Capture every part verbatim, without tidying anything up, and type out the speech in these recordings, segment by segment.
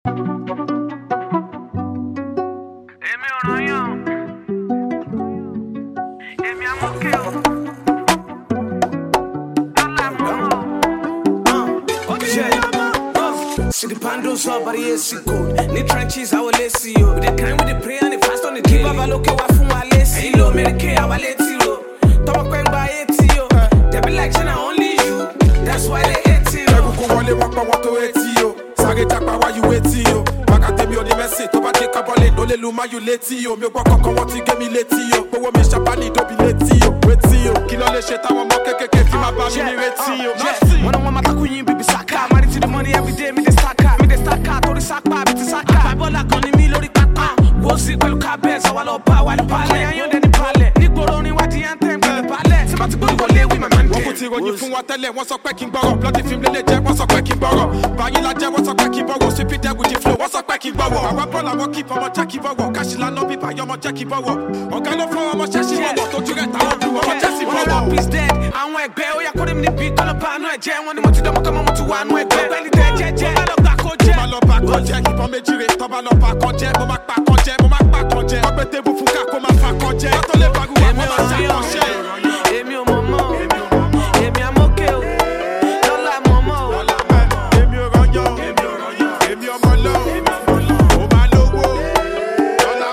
See the pandos up, but yes, she cold. Need trenches, I will let see you. With the kind with the prayer and the fast on the keep up, I look at what from my list. Ain't no Medicaid, I will let you. Talk going by it to you. They be like, Jenna, only you. That's why they hate you. I go on the rock, I want to hate you. Sage Japa, why you hate you? Magatemi on the message, to back a bullet, no luma, you let you. Me walk on what you get me let you. But what me Shabani, don't be let you. Wait you. Kill all the shit, I want to get my family, wait you. When I want my queen, baby, Saka. Married to the money every day, me the Saka. Me the Saka, to the Saka, me the Saka. Bola con me, lori papa. We'll see, we'll cabez, I will power, while the pallet. I am the pallet. Nick Boroni, what the anthem, the pallet. Somebody go to lay with my man. What put you on you from what tell what's a quacking borrow? Bloody film, the legend, what's a quacking borrow? Bagila Jam, what's a quacking borrow? Sweep it there with your flow, what's a quacking borrow? I want Bola, what keep on my Jackie borrow? Cashilla, no people, you're my Jackie borrow. Or kind of flow, I'm a Jackie borrow. Don't you get out of my Jackie borrow? Is dead. I want bail, I call him the beat on a pan, no jam, when the to come on to one way. Belly dead, jet, I love that coach. I love back on Jack, keep on me, Tobalo back on Jet, Momak back on Jet, Momak back on Jet, I'll table for Kakoma back on Jet, I don't let back on Jet. Emi o momo, Emi amokeo, Lola momo, Emi o ranyo, Emi o molo, O malowo, Lola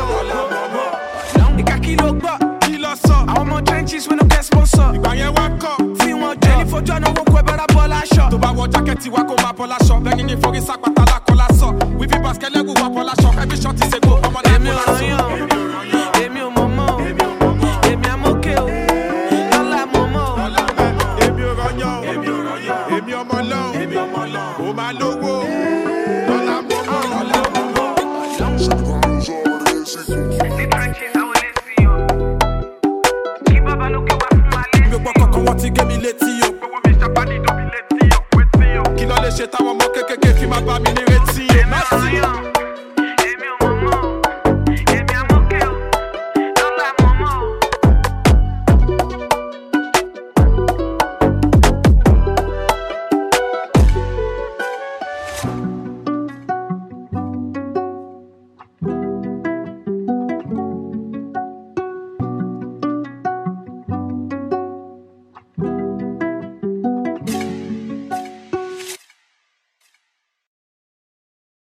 momo, Ika kilo gbo, kilo so, àwọn ọmọ trenches when no get sponsor. Ìgbà yẹn wá kọ́, fi wọn jọ, ẹni fojú ọ̀nà owó kó ẹ bẹ́ra bọ́ọ̀lù aṣọ. Tó bá wọ jákẹ́tì wá kó máa bọ́ọ̀lù aṣọ, bẹ́ẹ̀ ni forí sápàtà lákọ́lá sọ. Wífi bàskẹ́lẹ́gù wá bọ́ọ̀lù aṣọ, ẹbí ṣọ́ọ̀tì ṣe kó ọmọ náà kó lásọ. Èmi ò mọ̀mọ́, èmi amókè o, lọ́la mọ̀mọ́. Èmi ò rọyàn, èmi ọmọ lọ, ó máa lówó, lọ́la mọ̀mọ́. Mi ò gbọ́ kankan wọ́n ti gé mi létí o. Kí ló lè ṣe táwọn